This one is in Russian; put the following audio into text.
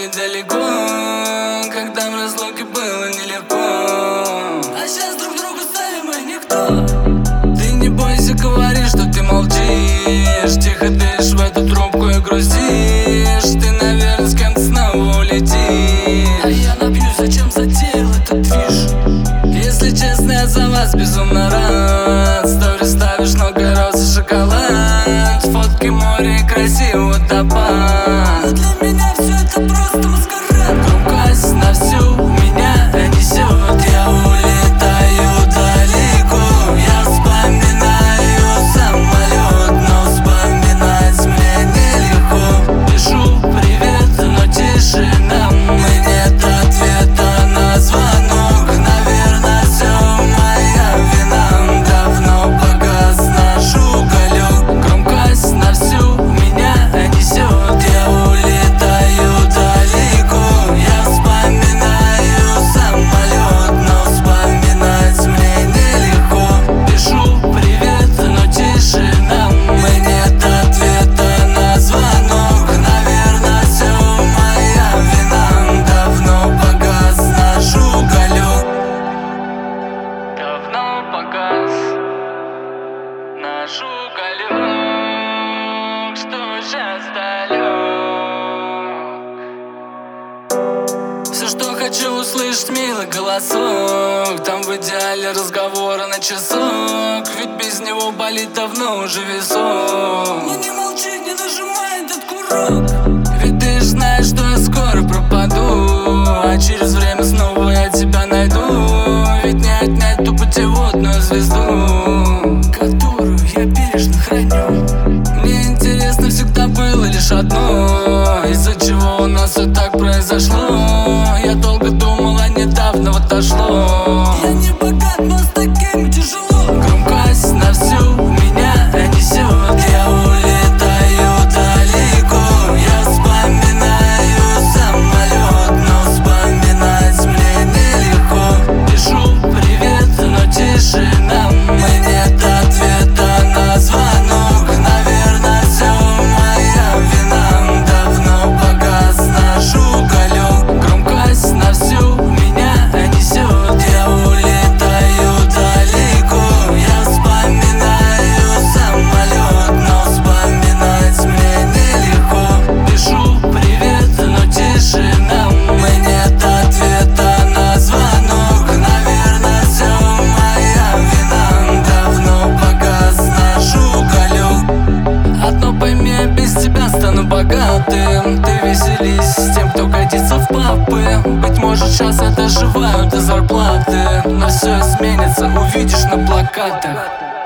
были далеко, когда в разлуке было нелегко. А сейчас друг другу стали мы никто. Ты не бойся, говори, что ты молчишь. Тихо дышишь в эту трубку и грустишь. Ты, наверное, с кем-то снова улетишь. А я напьюсь, зачем затеял этот движ? Если честно, я за вас безумно рад. Стори ставишь много роз и шоколад. Фотки море и красивый водопад. Но для меня все это просто маскарад. Громкость на всю меня несет. Я улетаю далеко. Я вспоминаю самолет, но вспоминать мне нелегко. Пишу привет, но тишина. Мы нет ответа на звонок. Наверное, все моя вина. Давно погас наш уголек. Громкость на всю меня несет. Я улетаю далеко. Я вспоминаю самолет, но вспоминать мне нелегко. Пишу привет, но тишина. Мы нет ответа на звонок. Наверное, все моя вина. Давно погас наш уголек. Давно погас наш уголек, что сейчас далек. Все, что хочу услышать, милый голосок. Там в идеале разговоры на часок. Ведь без него болит давно уже висок. Но не молчи, не нажимай этот курок. Ведь ты ж знаешь, что я скоро пропаду. А через время снова я тебя найду. Ведь не отнять ту путеводную звезду, которую я бережно храню. Мне интересно всегда было лишь одно: из-за чего у нас все так произошло. Я долго думал, а недавно вот дошло. Я не богат, но с таким тяжело. Громкость на всю меня несет. Я улетаю далеко. Я вспоминаю самолет, но вспоминать мне нелегко. Пишу привет, но тишина. Мы нет ответа на звонок. Наверное, все моя вина. Давно погас наш уголек. Громкость на всю меня несет. Я улетаю далеко. Я вспоминаю самолет, но вспоминать мне нелегко. Пишу привет, но тишина. Мы нет ответа на звонок. Наверное, все моя вина. Давно погас наш уголек. Одно пойми, я без тебя стану богатым. Ты веселись с тем, кто годится в папы. Быть может, сейчас я доживаю до зарплаты, но все изменится, увидишь на плакатах.